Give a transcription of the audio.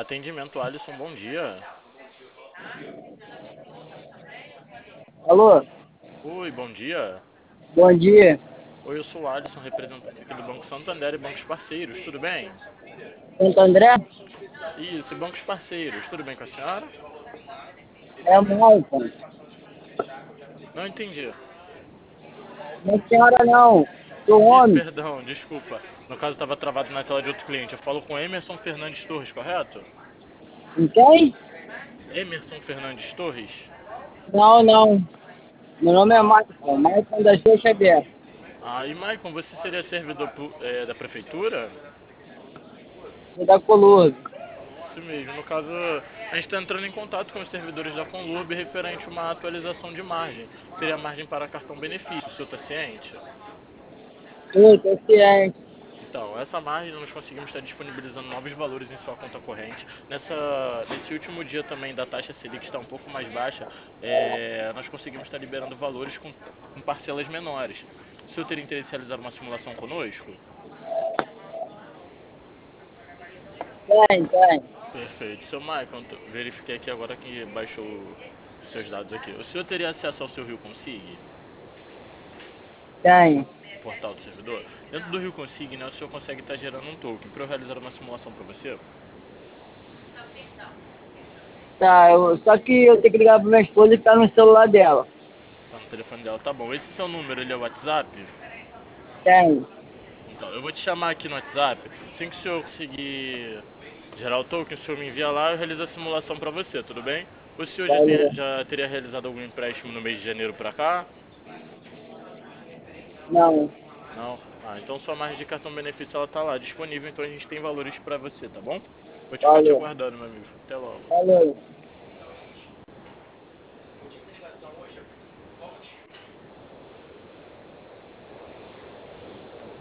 Atendimento Alisson, bom dia. Alô, Oi, bom dia. bom dia. Oi, eu sou o Alisson, representante aqui do Banco Santander e Bancos Parceiros, tudo bem? Santo André? Isso, Bancos Parceiros, tudo bem com a senhora? É o Maicon. Não entendi. Não é senhora não. Sou Isso, homem. perdão, desculpa. No caso, estava travado na tela de outro cliente. Eu falo com Emerson Fernandes Torres, correto? Com quem? Emerson Fernandes Torres? Não, não. Meu nome é Ah, Maicon. Maicon da Silva Xavier. e Maicon, você seria servidor da prefeitura? Sou da Colurbe. Isso mesmo, no caso, a gente está entrando em contato com os servidores da Conlurb referente a uma atualização de margem. Seria margem para cartão benefício, o senhor está ciente? Tô ciente. Então, essa margem nós conseguimos estar disponibilizando novos valores em sua conta corrente. Nesse último dia também da taxa Selic está um pouco mais baixa, nós conseguimos estar liberando valores com parcelas menores. O senhor teria interesse em realizar uma simulação conosco? Tem. Perfeito. Seu Michael, verifiquei aqui agora que baixou os seus dados aqui. O senhor teria acesso ao seu Rio Consig, Tem. portal do servidor? Dentro do Rio Consig, né, o senhor consegue estar gerando um token para eu realizar uma simulação para você? Tá, só que eu tenho que ligar pra minha esposa que tá no celular dela. Tá no telefone dela, tá bom. Esse seu número, ele é o WhatsApp? Tem. Então, eu vou te chamar aqui no WhatsApp. Assim que o senhor conseguir gerar o token, o senhor me envia lá e eu realizo a simulação para você, tudo bem? O senhor Valeu. já teria realizado algum empréstimo no mês de janeiro para cá? Não. Não? Então sua margem de cartão benefício ela tá lá disponível, então a gente tem valores para você, tá bom? Vou te ficar te Valeu. aguardando, meu amigo. Até logo. Valeu.